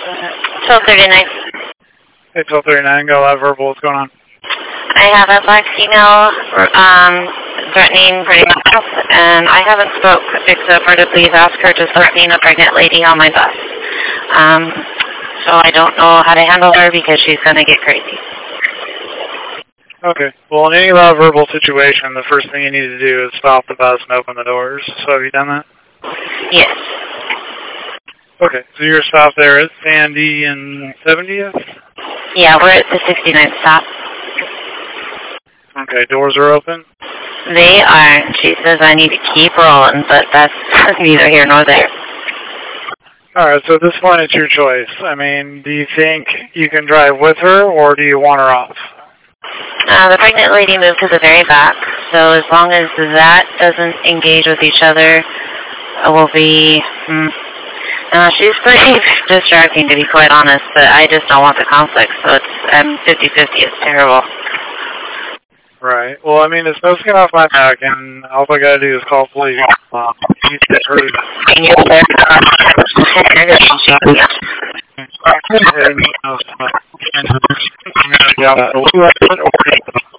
1239. Hey, 1239, go live verbal. What's going on? I have a black female threatening pretty much, and I haven't spoke except for to please ask her to threaten a pregnant lady on my bus. So I don't know how to handle her because she's going to get crazy. Okay. Well, in any live verbal situation, the first thing you need to do is stop the bus and open the doors. So have you done that? Yes. Okay. So you're stopped there at Sandy and 70th? Yeah, we're at the 69th stop. Okay. Doors are open? They are. She says I need to keep rolling, but that's neither here nor there. All right. So at this point, it's your choice. I mean, do you think you can drive with her, or do you want her off? The pregnant lady moved to the very back, so as long as that doesn't engage with each other, we'll be... she's pretty distracting, to be quite honest, but I just don't want the conflict, so it's 50-50. It's terrible. Right. Well, I mean, it's no skin off my back, and all I gotta do is call police. You get hurt.